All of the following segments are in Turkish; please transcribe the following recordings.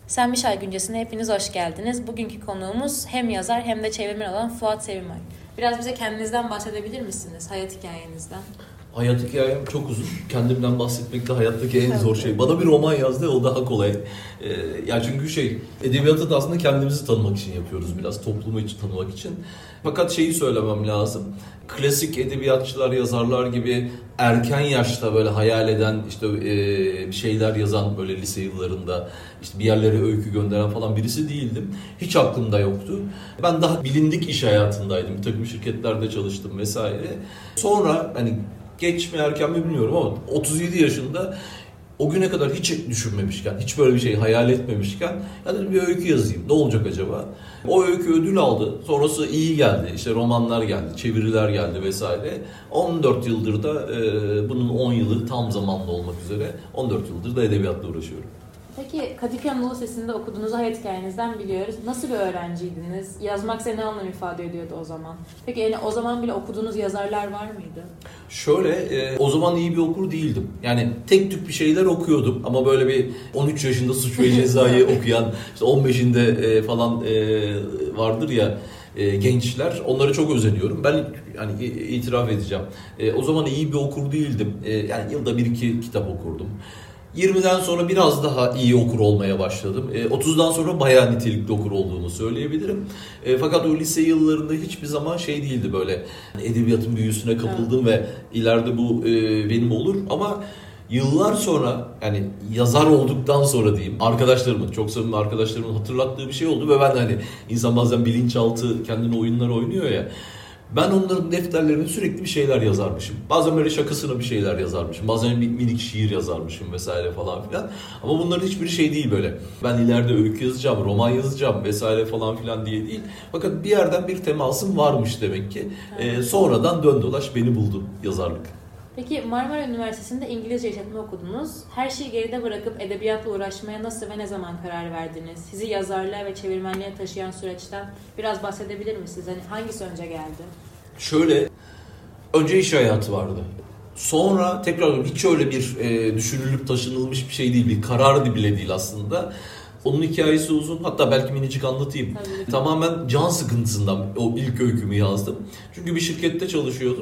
Sen Bir Çay Güncesi'ne hepiniz hoş geldiniz. Bugünkü konuğumuz hem yazar hem de çevirmen olan Fuat Sevimay. Biraz bize kendinizden bahsedebilir misiniz? Hayat hikayenizden. Hayat hikayem çok uzun. Kendimden bahsetmek de hayattaki en zor şey. Bana bir roman yazdı, o daha kolay. Yani çünkü edebiyatı da aslında kendimizi tanımak için yapıyoruz biraz, toplumu için tanımak için. Fakat şeyi söylemem lazım. Klasik edebiyatçılar, yazarlar gibi erken yaşta böyle hayal eden, bir şeyler yazan, böyle lise yıllarında bir yerlere öykü gönderen falan birisi değildim. Hiç aklımda yoktu. Ben daha bilindik iş hayatındaydım. Bir takım şirketlerde çalıştım vesaire. Sonra geç mi erken mi bilmiyorum ama 37 yaşında o güne kadar hiç düşünmemişken, hiç böyle bir şey hayal etmemişken dedim bir öykü yazayım. Ne olacak acaba? O öykü ödül aldı. Sonrası iyi geldi. Romanlar geldi, çeviriler geldi vesaire. 14 yıldır da bunun 10 yılı tam zamanlı olmak üzere 14 yıldır da edebiyatla uğraşıyorum. Peki Kadıköy Anadolu Lisesi'nde okuduğunuzu hayat hikayenizden biliyoruz. Nasıl bir öğrenciydiniz? Yazmak size ne anlam ifade ediyordu o zaman? Peki o zaman bile okuduğunuz yazarlar var mıydı? O zaman iyi bir okur değildim. Yani tek tük bir şeyler okuyordum ama böyle bir 13 yaşında Suç ve Ceza'yı okuyan, 15'inde falan vardır ya gençler, onlara çok özeniyorum. Ben itiraf edeceğim. O zaman iyi bir okur değildim. Yani yılda 1-2 kitap okurdum. 20'den sonra biraz daha iyi okur olmaya başladım. 30'dan sonra bayağı nitelikli okur olduğumu söyleyebilirim. Fakat o lise yıllarında hiçbir zaman değildi böyle. Edebiyatın büyüsüne kapıldım ve ileride bu benim olur. Ama yıllar sonra yazar olduktan sonra diyeyim, arkadaşlarımın, çok samimi arkadaşlarımın hatırlattığı bir şey oldu ve ben insan bazen bilinçaltı kendine oyunlar oynuyor ya. Ben onların defterlerine sürekli bir şeyler yazarmışım. Bazen böyle şakasına bir şeyler yazarmışım. Bazen bir minik şiir yazarmışım vesaire falan filan. Ama bunların hiçbiri değil böyle. Ben ileride öykü yazacağım, roman yazacağım vesaire falan filan diye değil. Fakat bir yerden bir temasım varmış demek ki. Sonradan dön dolaş beni buldu yazarlık. Peki Marmara Üniversitesi'nde İngilizce işletme okudunuz. Her şeyi geride bırakıp edebiyatla uğraşmaya nasıl ve ne zaman karar verdiniz? Sizi yazarlığa ve çevirmenliğe taşıyan süreçten biraz bahsedebilir misiniz? Hangisi önce geldi? Önce iş hayatı vardı. Sonra tekrar hiç öyle bir düşünülüp taşınılmış bir şey değil, bir karar bile değil aslında. Onun hikayesi uzun, hatta belki minicik anlatayım. Tabii. Tamamen can sıkıntısından o ilk öykümü yazdım. Çünkü bir şirkette çalışıyordum.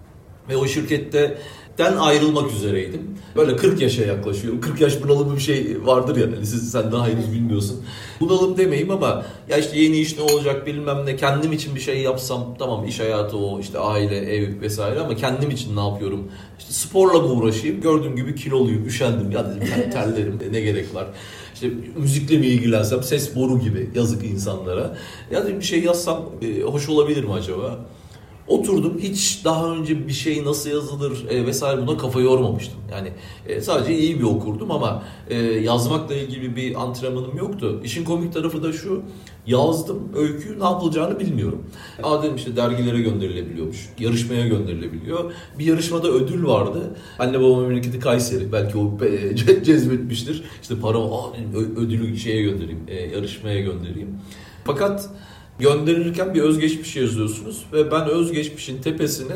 Ve o şirketten ayrılmak üzereydim. Böyle 40 yaşa yaklaşıyorum. 40 yaş bunalımı bir şey vardır ya. Sen daha henüz bilmiyorsun. Bunalım demeyeyim ama yeni iş ne olacak bilmem ne. Kendim için bir şey yapsam tamam, iş hayatı o, aile, ev vesaire, ama kendim için ne yapıyorum? Sporla mı uğraşayım? Gördüğüm gibi kiloluyum, üşendim. Ya dedim terlerim, ne gerek var? Müzikle mi ilgilensem, ses boru gibi, yazık insanlara. Ya dedim bir şey yazsam hoş olabilir mi acaba? Oturdum, hiç daha önce bir şey nasıl yazılır vesaire buna kafa yormamıştım. Sadece iyi bir okurdum ama yazmakla ilgili bir antrenmanım yoktu. İşin komik tarafı da şu: yazdım, öykü ne yapılacağını bilmiyorum. Dedim dergilere gönderilebiliyormuş, yarışmaya gönderilebiliyor. Bir yarışmada ödül vardı. Anne babam memleketi Kayseri, belki o cezbetmiştir. Paramı ödülü göndereyim, yarışmaya göndereyim. Fakat gönderirken bir özgeçmiş yazıyorsunuz ve ben özgeçmişin tepesine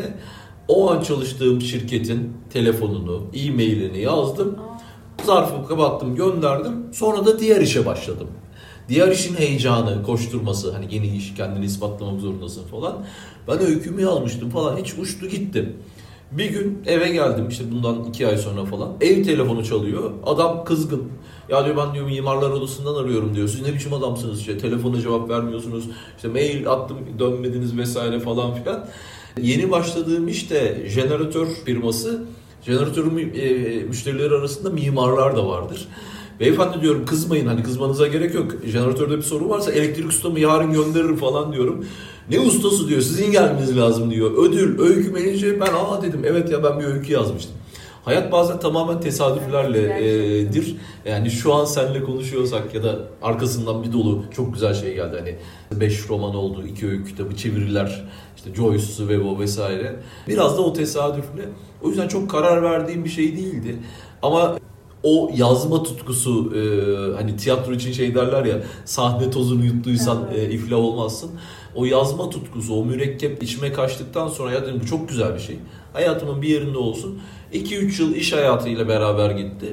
o an çalıştığım şirketin telefonunu, e-mailini yazdım. Zarfı kapattım, gönderdim. Sonra da diğer işe başladım. Diğer işin heyecanı, koşturması, yeni iş, kendini ispatlamak zorundasın falan. Ben öykümü yazmıştım falan, hiç uçtu gitti. Bir gün eve geldim, bundan 2 ay sonra falan. Ev telefonu çalıyor. Adam kızgın. Ya diyor, ben mimarlar odasından arıyorum diyor. Siz ne biçim adamsınız, telefona cevap vermiyorsunuz. Mail attım, dönmediniz vesaire falan filan. Yeni başladığım jeneratör firması. Jeneratörün müşterileri arasında mimarlar da vardır. Beyefendi diyorum, kızmayın, kızmanıza gerek yok. Jeneratörde bir sorun varsa elektrik ustamı yarın gönderirim falan diyorum. Ne ustası diyor, sizin gelmeniz lazım diyor. Ödül, öykü menince ben dedim, evet ya, ben bir öykü yazmıştım. Hayat bazen tamamen tesadüflerledir. Şu an seninle konuşuyorsak ya da arkasından bir dolu çok güzel şey geldi. 5 roman oldu, 2 öykü kitabı, çeviriler, Joyce, Svevo vesaire. Biraz da o tesadüfle. O yüzden çok karar verdiğim bir şey değildi. Ama o yazma tutkusu, tiyatro için derler ya, sahne tozunu yuttuysan iflah olmazsın. O yazma tutkusu, o mürekkep içime kaçtıktan sonra ya dedim, bu çok güzel bir şey. Hayatımın bir yerinde olsun. 2-3 yıl iş hayatıyla beraber gitti.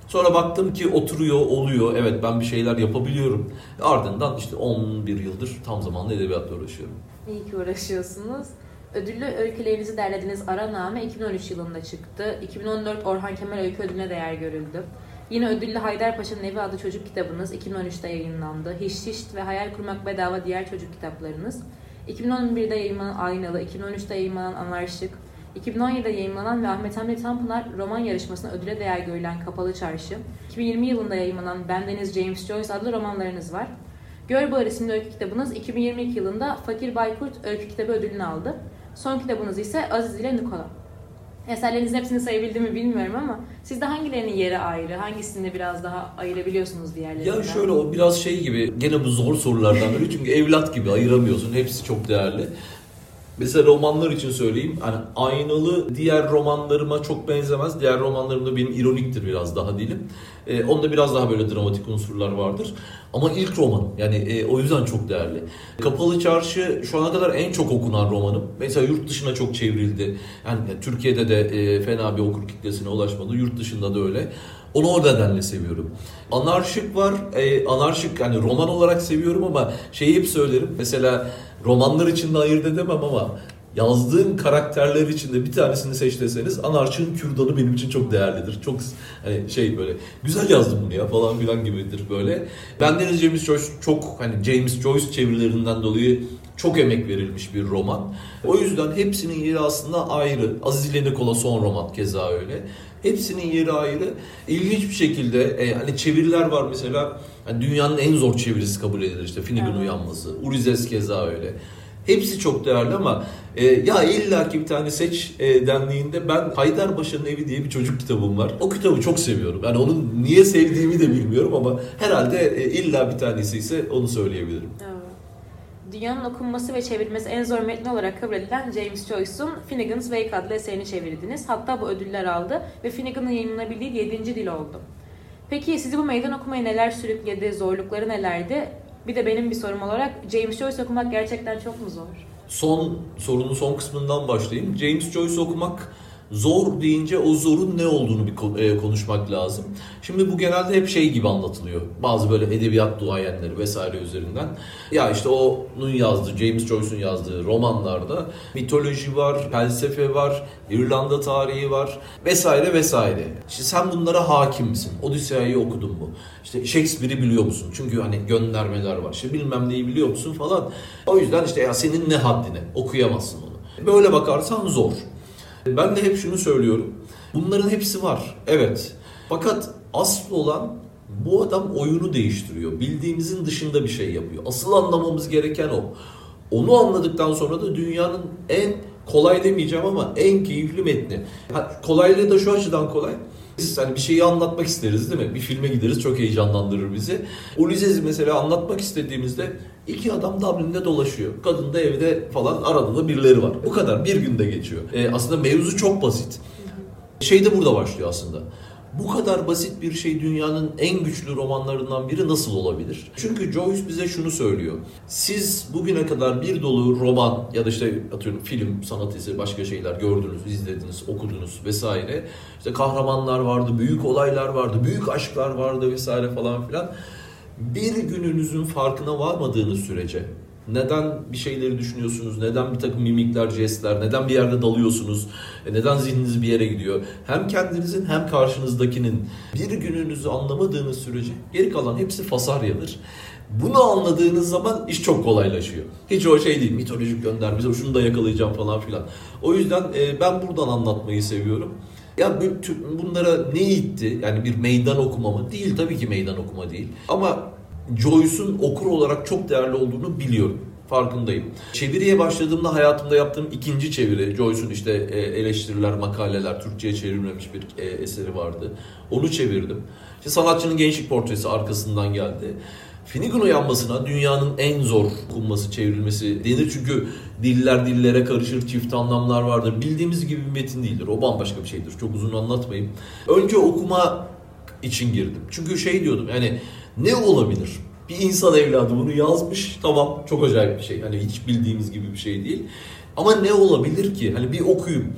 Sonra baktım ki oturuyor, oluyor. Evet, ben bir şeyler yapabiliyorum. Ardından işte 11 yıldır tam zamanlı edebiyatla uğraşıyorum. İyi ki uğraşıyorsunuz. Ödüllü öykülerinizi derlediğiniz Araname 2013 yılında çıktı. 2014 Orhan Kemal Öykü Ödülü'ne değer görüldü. Yine ödüllü Haydarpaşa'nın Evi adlı çocuk kitabınız 2013'te yayınlandı. Hiç Hiç ve Hayal Kurmak Bedava diğer çocuk kitaplarınız. 2011'de yayınlanan Aynalı, 2013'te yayınlanan Anarşik, 2017'de yayınlanan ve Ahmet Hamdi Tanpınar roman yarışmasına ödüle değer görülen Kapalı Çarşı, 2020 yılında yayınlanan Bendeniz James Joyce adlı romanlarınız var. Görbağır isimli öykü kitabınız 2022 yılında Fakir Baykurt Öykü Kitabı ödülünü aldı. Son kitabınız ise Aziz ile Nikola. Eserlerinizin hepsini sayabildiğimi bilmiyorum ama sizde hangilerinin yeri ayrı, hangisini biraz daha ayırabiliyorsunuz diğerlerinden? Ya şöyle, o biraz şey gibi, gene bu zor sorulardan biri çünkü evlat gibi ayıramıyorsun, hepsi çok değerli. Mesela romanlar için söyleyeyim, hani Aynalı diğer romanlarıma çok benzemez. Diğer romanlarımda benim ironiktir biraz daha dilim. Onda biraz daha böyle dramatik unsurlar vardır. Ama ilk romanım, yani o yüzden çok değerli. Kapalı Çarşı şu ana kadar en çok okunan romanım. Mesela yurt dışına çok çevrildi. Yani Türkiye'de de fena bir okur kitlesine ulaşmadı. Yurt dışında da öyle. Onu o nedenle seviyorum. Anarşik var. Anarşik hani roman olarak seviyorum ama şeyi hep söylerim. Mesela romanlar içinde ayırt edemem ama yazdığım karakterler içinde bir tanesini seç deseniz Anarşik'in Kürdanı benim için çok değerlidir. Çok hani şey, böyle güzel yazdım bunu ya falan filan gibidir böyle. Bendeniz James Joyce çok, hani James Joyce çevirilerinden dolayı çok emek verilmiş bir roman. O yüzden hepsinin yeri aslında ayrı. Aziz ile Nikola son roman keza öyle. Hepsinin yeri ayrı. İlginç bir şekilde hani çeviriler var mesela. Yani dünyanın en zor çevirisi kabul edilir işte Finnegan Uyanması. Urizes keza öyle. Hepsi çok değerli ama ya illaki bir tane seç dendiğinde ben Haydarpaşa'nın Evi diye bir çocuk kitabım var. O kitabı çok seviyorum. Yani onu niye sevdiğimi de bilmiyorum ama herhalde illa bir tanesi ise onu söyleyebilirim. Evet. Dünyanın okunması ve çevrilmesi en zor metni olarak kabul edilen James Joyce'un Finnegan's Wake adlı eserini çevirdiniz. Hatta bu ödüller aldı ve Finnegan'ın yayınlanabildiği 7. dil oldu. Peki sizi bu meydan okumaya neler sürükledi, zorlukları nelerdi? Bir de benim bir sorum olarak James Joyce okumak gerçekten çok mu zor? Sorunun son kısmından başlayayım. James Joyce okumak zor deyince o zorun ne olduğunu bir konuşmak lazım. Şimdi bu genelde hep şey gibi anlatılıyor. Bazı böyle edebiyat duayenleri vesaire üzerinden. Ya işte onun yazdığı, James Joyce'un yazdığı romanlarda mitoloji var, felsefe var, İrlanda tarihi var vesaire vesaire. İşte sen bunlara hakim misin? Odisea'yı okudun mu? İşte Shakespeare'i biliyor musun? Çünkü hani göndermeler var. İşte bilmem neyi biliyor musun falan. O yüzden işte ya senin ne haddine? Okuyamazsın onu. Böyle bakarsan zor. Ben de hep şunu söylüyorum. Bunların hepsi var. Evet. Fakat asıl olan bu adam oyunu değiştiriyor. Bildiğimizin dışında bir şey yapıyor. Asıl anlamamız gereken o. Onu anladıktan sonra da dünyanın en kolay demeyeceğim ama en keyifli metni. Kolaylığı da şu açıdan kolay. Biz hani bir şeyi anlatmak isteriz değil mi? Bir filme gideriz, çok heyecanlandırır bizi. Ulysses'i mesela anlatmak istediğimizde iki adam Dublin'de dolaşıyor. Kadın da evde falan, arada da birileri var. Bu kadar, bir günde geçiyor. Aslında mevzu çok basit. Şey de burada başlıyor aslında. Bu kadar basit bir şey dünyanın en güçlü romanlarından biri nasıl olabilir? Çünkü Joyce bize şunu söylüyor. Siz bugüne kadar bir dolu roman ya da işte atıyorum film, sanat eseri, başka şeyler gördünüz, izlediniz, okudunuz vesaire. İşte kahramanlar vardı, büyük olaylar vardı, büyük aşklar vardı vesaire falan filan. Bir gününüzün farkına varmadığınız sürece neden bir şeyleri düşünüyorsunuz, neden bir takım mimikler, jestler, neden bir yerde dalıyorsunuz, neden zihniniz bir yere gidiyor. Hem kendinizin hem karşınızdakinin bir gününüzü anlamadığınız sürece geri kalan hepsi fasaryadır. Bunu anladığınız zaman iş çok kolaylaşıyor. Hiç o şey değil, mitolojik gönderme, şunu da yakalayacağım falan filan. O yüzden ben buradan anlatmayı seviyorum. Ya bunlara ne itti? Yani bir meydan okuma mı? Değil, tabii ki meydan okuma değil. Ama Joyce'un okur olarak çok değerli olduğunu biliyorum. Farkındayım. Çeviriye başladığımda hayatımda yaptığım ikinci çeviri. Joyce'un işte eleştiriler, makaleler, Türkçe'ye çevrilmemiş bir eseri vardı. Onu çevirdim. İşte sanatçının gençlik portresi arkasından geldi. Finnegan Uyanması'na dünyanın en zor okunması, çevrilmesi denir. Çünkü diller dillere karışır, çift anlamlar vardır. Bildiğimiz gibi bir metin değildir. O bambaşka bir şeydir. Çok uzun anlatmayayım. Önce okuma için girdim. Çünkü şey diyordum, yani ne olabilir? Bir insan evladı bunu yazmış, tamam, çok acayip bir şey. Hani hiç bildiğimiz gibi bir şey değil. Ama ne olabilir ki? Hani bir okuyayım.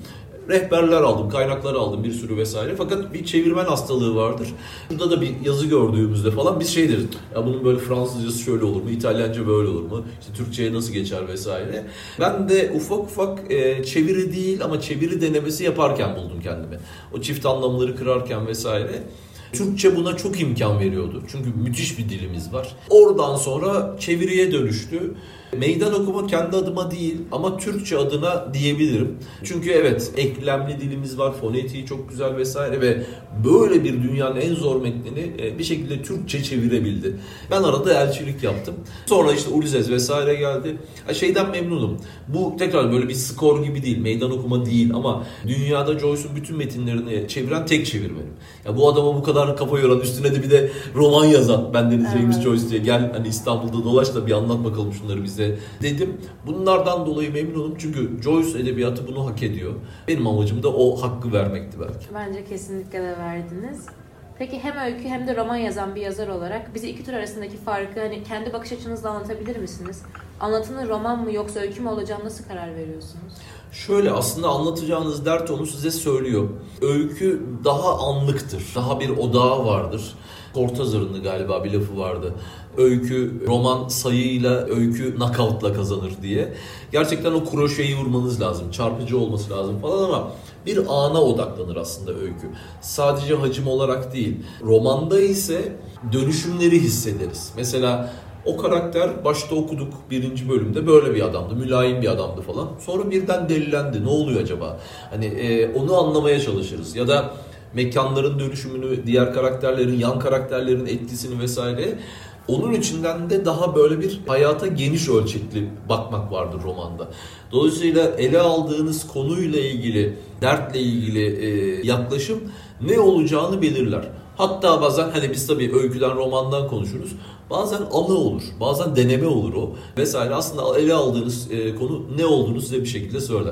rehberler aldım, kaynaklar aldım bir sürü vesaire. Fakat bir çevirmen hastalığı vardır. Burada da bir yazı gördüğümüzde falan biz şey deriz. Ya bunun böyle Fransızcası şöyle olur mu, İtalyanca böyle olur mu, İşte Türkçe'ye nasıl geçer vesaire. Ben de ufak ufak çeviri değil ama çeviri denemesi yaparken buldum kendimi. O çift anlamları kırarken vesaire. Türkçe buna çok imkan veriyordu. Çünkü müthiş bir dilimiz var. Oradan sonra çeviriye dönüştü. Meydan okuma kendi adıma değil ama Türkçe adına diyebilirim. Çünkü evet eklemli dilimiz var, fonetiği çok güzel vesaire ve böyle bir dünyanın en zor metnini bir şekilde Türkçe çevirebildi. Ben arada elçilik yaptım. Sonra işte Ulysses vesaire geldi. Şeyden memnunum. Bu tekrar böyle bir skor gibi değil, meydan okuma değil ama dünyada Joyce'un bütün metinlerini çeviren tek çevirmenim. Ya bu adama bu kadar kafa yoran, üstüne de bir de roman yazan bendeniz James Joyce diye gel hani İstanbul'da dolaş da bir anlat bakalım şunları bize dedim. Bunlardan dolayı memnunum çünkü Joyce edebiyatı bunu hak ediyor. Benim amacım da o hakkı vermekti belki. Bence kesinlikle de verdiniz. Peki hem öykü hem de roman yazan bir yazar olarak bize iki tür arasındaki farkı hani kendi bakış açınızla anlatabilir misiniz? Anlatının roman mı yoksa öykü mü olacağına nasıl karar veriyorsunuz? Şöyle aslında anlatacağınız dert onu size söylüyor. Öykü daha anlıktır. Daha bir odağı vardır. Cortázar'ın galiba bir lafı vardı. Öykü, roman sayıyla, öykü knockout'la kazanır diye. Gerçekten o kroşeyi vurmanız lazım. Çarpıcı olması lazım falan ama bir ana odaklanır aslında öykü. Sadece hacim olarak değil. Romanda ise dönüşümleri hissederiz. Mesela o karakter başta okuduk birinci bölümde böyle bir adamdı, mülayim bir adamdı falan. Sonra birden delilendi. Ne oluyor acaba? Hani onu anlamaya çalışırız. Ya da mekanların dönüşümünü, diğer karakterlerin, yan karakterlerin etkisini vesaire. Onun içinden de daha böyle bir hayata geniş ölçekli bakmak vardır romanda. Dolayısıyla ele aldığınız konuyla ilgili, dertle ilgili yaklaşım ne olacağını belirler. Hatta bazen hani biz tabii öyküden, romandan konuşuruz. Bazen anı olur, bazen deneme olur o vesaire. Aslında ele aldığınız konu ne olduğunu size bir şekilde söyler.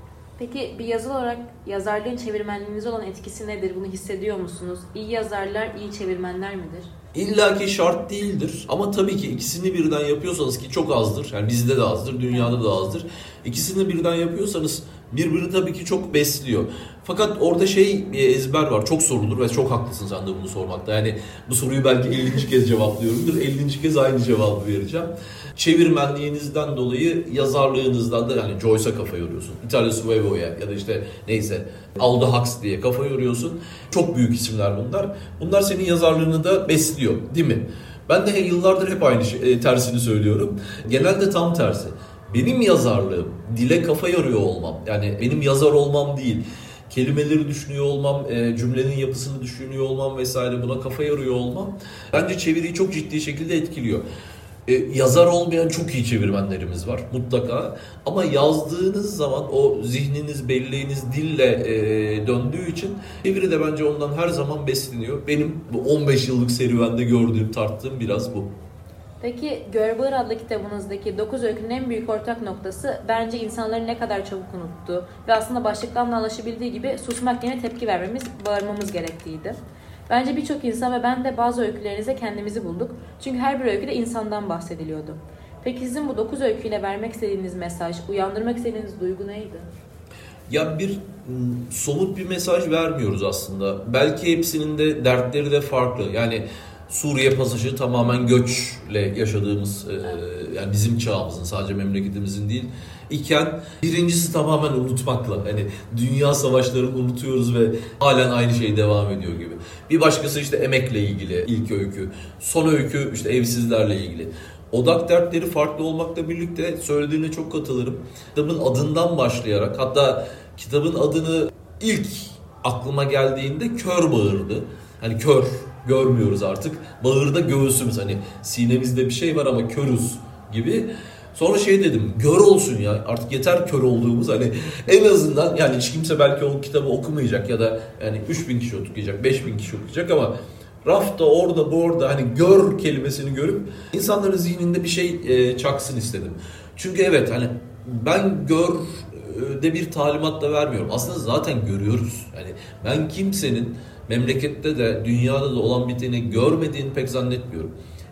Peki bir yazar olarak yazarlığın çevirmenliğinize olan etkisi nedir? Bunu hissediyor musunuz? İyi yazarlar, iyi çevirmenler midir? İlla ki şart değildir ama tabii ki ikisini birden yapıyorsanız ki çok azdır. Yani bizde de azdır, dünyada da azdır. İkisini birden yapıyorsanız birbirini tabii ki çok besliyor. Fakat orada bir ezber var. Çok sorulur ve çok haklısın sen de bunu sormakta. Yani bu soruyu belki 50. kez cevaplıyorumdur. 50. kez aynı cevabı vereceğim. Çevirmenliğinizden dolayı yazarlığınızdan da yani Joyce'a kafa yoruyorsun. Italo Svevo'ya ya da işte neyse Aldous Huxley diye kafa yoruyorsun. Çok büyük isimler bunlar. Bunlar senin yazarlığını da besliyor değil mi? Ben de yıllardır hep aynı tersini söylüyorum. Genelde tam tersi. Benim yazarlığım, dile kafa yoruyor olmam. Yani benim yazar olmam değil. Kelimeleri düşünüyor olmam, cümlenin yapısını düşünüyor olmam vesaire buna kafa yoruyor olmam. Bence çeviriyi çok ciddi şekilde etkiliyor. Yazar olmayan çok iyi çevirmenlerimiz var mutlaka. Ama yazdığınız zaman o zihniniz, belleğiniz dille döndüğü için çeviri de bence ondan her zaman besleniyor. Benim bu 15 yıllık serüvende gördüğüm, tarttığım biraz bu. Peki Görbağır adlı kitabınızdaki 9 öykünün en büyük ortak noktası bence insanların ne kadar çabuk unuttuğu ve aslında başlıktan da anlaşılabildiği gibi susmak yerine tepki vermemiz, bağırmamız gerektiğiydi. Bence birçok insan ve ben de bazı öykülerinizde kendimizi bulduk. Çünkü her bir öyküde insandan bahsediliyordu. Peki sizin bu 9 öyküyle vermek istediğiniz mesaj, uyandırmak istediğiniz duygu neydi? Ya bir somut bir mesaj vermiyoruz aslında. Belki hepsinin de dertleri de farklı. Yani Suriye pasajı tamamen göçle yaşadığımız, yani bizim çağımızın, sadece memleketimizin değil iken, birincisi tamamen unutmakla. Hani dünya savaşlarını unutuyoruz ve halen aynı şey devam ediyor gibi. Bir başkası işte emekle ilgili ilk öykü. Son öykü işte evsizlerle ilgili. Odak dertleri farklı olmakla birlikte söylediğine çok katılırım. Kitabın adından başlayarak, hatta kitabın adını ilk aklıma geldiğinde kör bağırdı. Hani kör, görmüyoruz artık. Bağırda göğsümüz, hani sinemizde bir şey var ama körüz gibi. Sonra dedim, gör olsun ya, artık yeter kör olduğumuz, hani en azından yani hiç kimse belki o kitabı okumayacak ya da yani 3000 kişi okuyacak, 5000 kişi okuyacak ama rafta orada bu orada hani gör kelimesini görüp insanların zihninde bir şey çaksın istedim. Çünkü evet hani ben gör de bir talimat da vermiyorum. Aslında zaten görüyoruz. Yani ben kimsenin memlekette de dünyada da olan biteni görmediğini pek zannetmiyorum.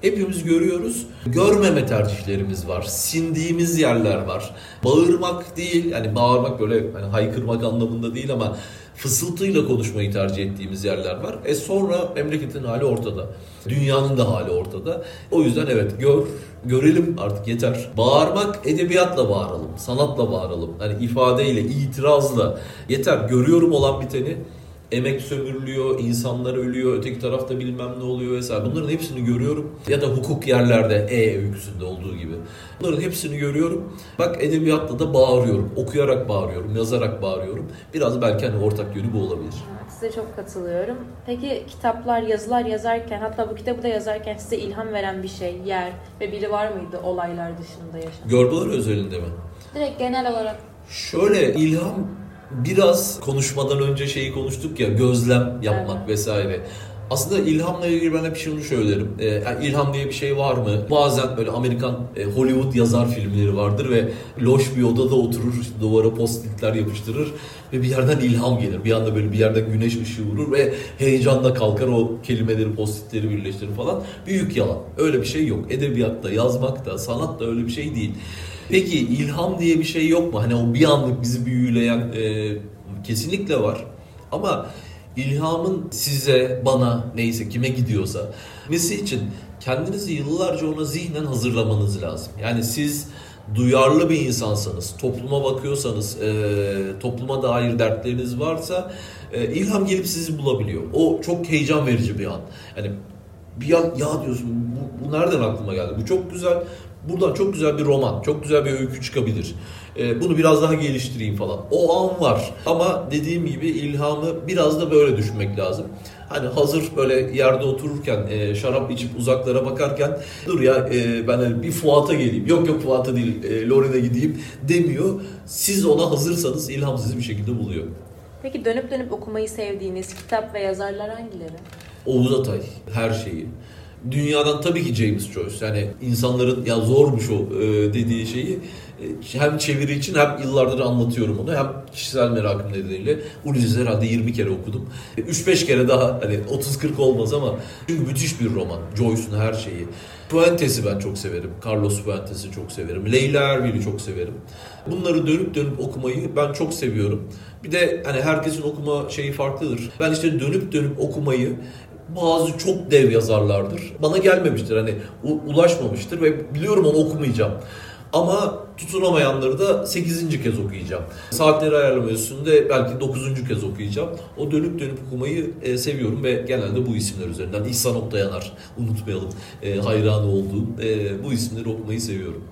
Hepimiz görüyoruz. Görmeme tercihlerimiz var. Sindiğimiz yerler var. Bağırmak değil, yani bağırmak böyle hani haykırmak anlamında değil ama fısıltıyla konuşmayı tercih ettiğimiz yerler var. Sonra memleketin hali ortada. Dünyanın da hali ortada. O yüzden evet görelim artık yeter. Bağırmak edebiyatla bağıralım, sanatla bağıralım. Hani ifadeyle, itirazla yeter. Görüyorum olan biteni. Emek sömürülüyor, insanlar ölüyor, öteki tarafta bilmem ne oluyor vesaire. Bunların hepsini görüyorum. Ya da hukuk yerlerde öyküsünde olduğu gibi. Bunların hepsini görüyorum. Bak edebiyatta da bağırıyorum. Okuyarak bağırıyorum, yazarak bağırıyorum. Biraz belki hani ortak yönü bu olabilir. Size çok katılıyorum. Peki kitaplar, yazılar yazarken, hatta bu kitabı da yazarken size ilham veren bir şey, yer ve biri var mıydı olaylar dışında yaşanan? Görbeler özelinde mi? Direkt genel olarak. Şöyle ilham biraz konuşmadan önce şeyi konuştuk ya, gözlem yapmak vesaire. Aslında ilhamla ilgili ben hep şunu söylerim. Yani ilham diye bir şey var mı? Bazen böyle Amerikan Hollywood yazar filmleri vardır ve loş bir odada oturur, işte duvara postitler yapıştırır ve bir yerden ilham gelir. Bir anda böyle bir yerden güneş ışığı vurur ve heyecanla kalkar o kelimeleri, postitleri birleştirir falan. Büyük yalan. Öyle bir şey yok. Edebiyatta, yazmakta, sanatta öyle bir şey değil. Peki ilham diye bir şey yok mu? Hani o bir anlık bizi büyüleyen kesinlikle var. Ama ilhamın size, bana, neyse kime gidiyorsa mesi için kendinizi yıllarca ona zihnen hazırlamanız lazım. Yani siz duyarlı bir insansanız, topluma bakıyorsanız, topluma dair dertleriniz varsa ilham gelip sizi bulabiliyor. O çok heyecan verici bir an. Yani bir an ya diyorsun bu nereden aklıma geldi? Bu çok güzel. Buradan çok güzel bir roman, çok güzel bir öykü çıkabilir. Bunu biraz daha geliştireyim falan. O an var. Ama dediğim gibi ilhamı biraz da böyle düşünmek lazım. Hani hazır böyle yerde otururken, şarap içip uzaklara bakarken dur ya ben hani bir Fuat'a geleyim. Yok Fuat'a değil, Lorin'e gideyim demiyor. Siz ona hazırsanız ilham sizi bir şekilde buluyor. Peki dönüp dönüp okumayı sevdiğiniz kitap ve yazarlar hangileri? Oğuz Atay, her şeyi. Dünyadan tabii ki James Joyce. Yani insanların ya zormuş o dediği şeyi hem çeviri için hem yıllardır anlatıyorum onu hem kişisel merakım nedeniyle Ulysses'i herhalde 20 kere okudum. 3-5 kere daha hani 30-40 olmaz ama çünkü müthiş bir roman. Joyce'un her şeyi. Fuentes'i ben çok severim. Carlos Fuentes'i çok severim. Leyla Erbil'i çok severim. Bunları dönüp dönüp okumayı ben çok seviyorum. Bir de hani herkesin okuma şeyi farklıdır. Ben işte dönüp dönüp okumayı bazı çok dev yazarlardır. Bana gelmemiştir hani ulaşmamıştır ve biliyorum onu okumayacağım. Ama tutunamayanları da 8. kez okuyacağım. Saatleri ayarlama üstünde belki 9. kez okuyacağım. O dönüp dönüp okumayı seviyorum ve genelde bu isimler üzerinden. İhsan Oktayanar, unutmayalım, hayranı olduğum bu isimleri okumayı seviyorum.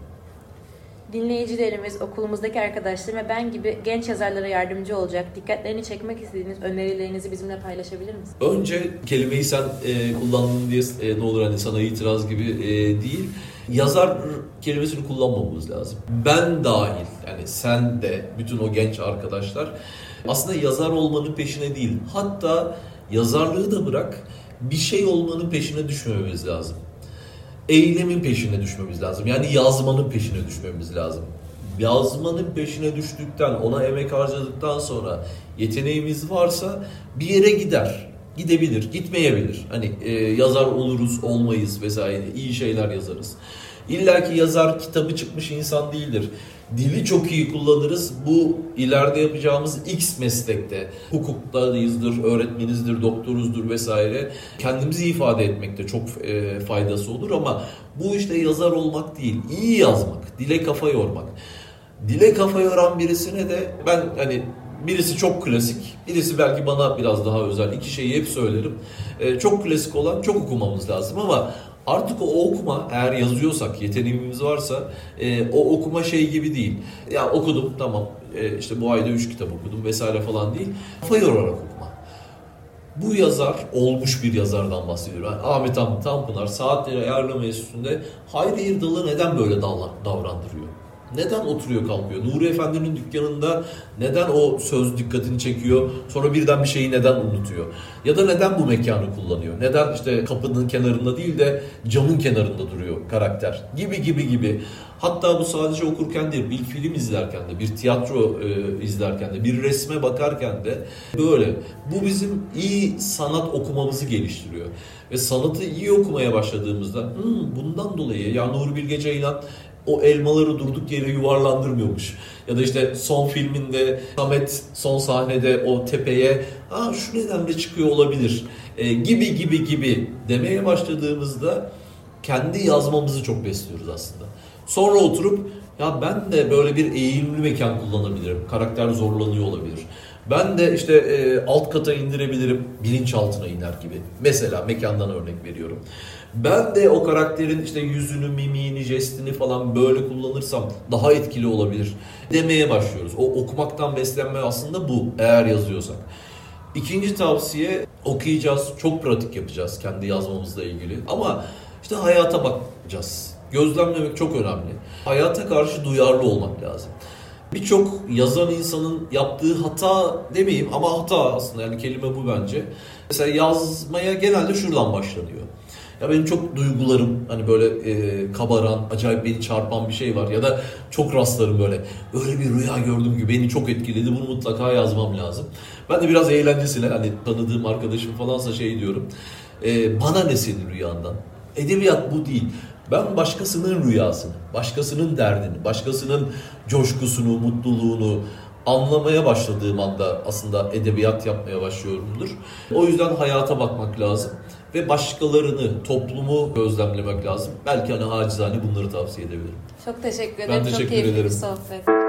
Dinleyicilerimiz, okulumuzdaki arkadaşlarım ve ben gibi genç yazarlara yardımcı olacak, dikkatlerini çekmek istediğiniz önerilerinizi bizimle paylaşabilir misiniz? Önce kelimeyi sen kullandın diye ne olur hani sana itiraz gibi değil. Yazar kelimesini kullanmamamız lazım. Ben dahil, yani sen de, bütün o genç arkadaşlar aslında yazar olmanın peşine değil. Hatta yazarlığı da bırak, bir şey olmanın peşine düşmememiz lazım. Eylemin peşine düşmemiz lazım. Yani yazmanın peşine düşmemiz lazım. Yazmanın peşine düştükten, ona emek harcadıktan sonra yeteneğimiz varsa bir yere gider. Gidebilir, gitmeyebilir. Hani yazar oluruz, olmayız vesaire. İyi şeyler yazarız. İlla ki yazar kitabı çıkmış insan değildir. Dili çok iyi kullanırız. Bu ileride yapacağımız X meslekte, hukuktayızdır, öğretmenizdir, doktoruzdur vesaire. Kendimizi ifade etmekte çok faydası olur ama bu işte yazar olmak değil, iyi yazmak, dile kafa yormak. Dile kafa yoran birisine de ben hani birisi çok klasik, birisi belki bana biraz daha özel. İki şeyi hep söylerim. Çok klasik olan çok okumamız lazım ama artık o okuma, eğer yazıyorsak, yeteneğimiz varsa o okuma şey gibi değil. Ya okudum tamam, işte bu ayda 3 kitap okudum vesaire falan değil. Kafa yorarak okuma. Bu yazar, olmuş bir yazardan bahsediyorum. Yani Ahmet Hamdi Tanpınar Saatleri Ayarlama Enstitüsü'nde Hayri İrdal'ı neden böyle davrandırıyor? neden oturuyor kalkıyor? Nuri Efendi'nin dükkanında neden o söz dikkatini çekiyor? Sonra birden bir şeyi neden unutuyor? Ya da neden bu mekanı kullanıyor? Neden işte kapının kenarında değil de camın kenarında duruyor karakter? Gibi. Hatta bu sadece okurken değil, bir film izlerken de, bir tiyatro izlerken de, bir resme bakarken de böyle. Bu bizim iyi sanat okumamızı geliştiriyor. Ve sanatı iyi okumaya başladığımızda bundan dolayı ya Nuri Bilge Ceylan o elmaları durduk yere yuvarlandırmıyormuş. Ya da işte son filminde Samet son sahnede o tepeye şu nedenle çıkıyor olabilir gibi demeye başladığımızda kendi yazmamızı çok besliyoruz aslında. Sonra oturup ya ben de böyle bir eğilimli mekan kullanabilirim. Karakter zorlanıyor olabilir. Ben de işte alt kata indirebilirim, bilinçaltına iner gibi. Mesela mekandan örnek veriyorum. Ben de o karakterin işte yüzünü, mimiğini, jestini falan böyle kullanırsam daha etkili olabilir demeye başlıyoruz. O okumaktan beslenme aslında bu, eğer yazıyorsak. İkinci tavsiye, okuyacağız, çok pratik yapacağız kendi yazmamızla ilgili. Ama işte hayata bakacağız. Gözlemlemek çok önemli. Hayata karşı duyarlı olmak lazım. Birçok yazan insanın yaptığı hata demeyeyim ama hata aslında, yani kelime bu bence. Mesela yazmaya genelde şuradan başlanıyor. Ya benim çok duygularım hani böyle kabaran, acayip beni çarpan bir şey var ya da çok rastlarım böyle. Öyle bir rüya gördüm ki beni çok etkiledi, bunu mutlaka yazmam lazım. Ben de biraz eğlencesine, hani tanıdığım arkadaşım falansa şey diyorum. Bana ne senin rüyandan? Edebiyat bu değil. Ben başkasının rüyasını, başkasının derdini, başkasının coşkusunu, mutluluğunu anlamaya başladığım anda aslında edebiyat yapmaya başlıyorumdur. O yüzden hayata bakmak lazım ve başkalarını, toplumu gözlemlemek lazım. Belki hani acizane bunları tavsiye edebilirim. Çok teşekkür ederim. Ben teşekkür Çok keyifli ederim. bir sohbet.